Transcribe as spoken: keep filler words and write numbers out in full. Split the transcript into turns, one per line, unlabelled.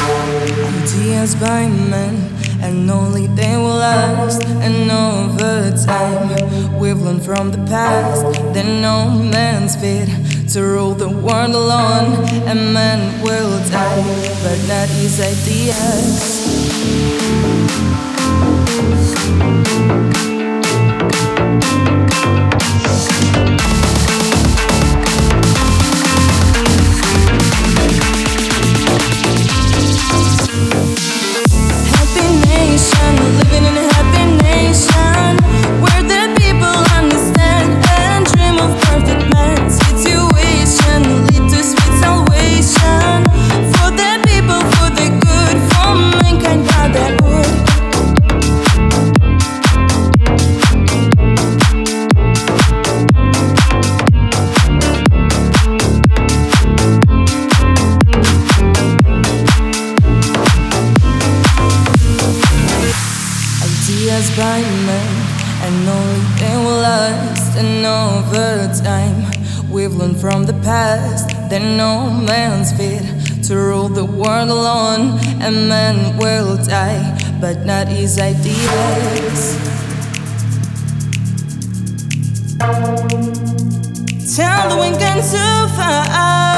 Ideas by men, and only they will last. And over time, we've learned from the past that no man's fit to rule the world alone. And man will die, but not his ideas. Living in a happy nation where the people understand and dream of perfect man. Situation lead to sweet salvation for the people, for the good, for mankind, brotherhood. Ideas by men, and only they will last. And over time, we've learned from the past that no man's fit to rule the world alone. And man will die, but not his ideas. Tell the wind can survive.